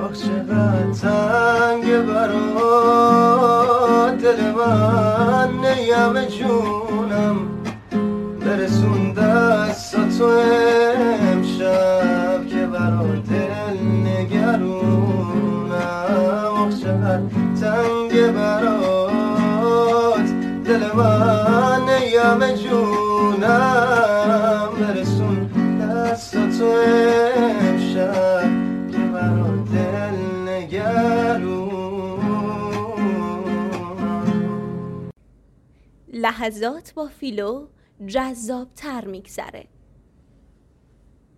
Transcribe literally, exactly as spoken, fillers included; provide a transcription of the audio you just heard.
آخ چقدر تنگ برات دل من، نیم جونم برسون دست تو امشب که برات دل نگرونم. آخ چقدر تنگ برات دل من، نیم جونم برسون دست تو امشب که برات دل نگرونم. لحظات با فیلو جذاب تر میگذره.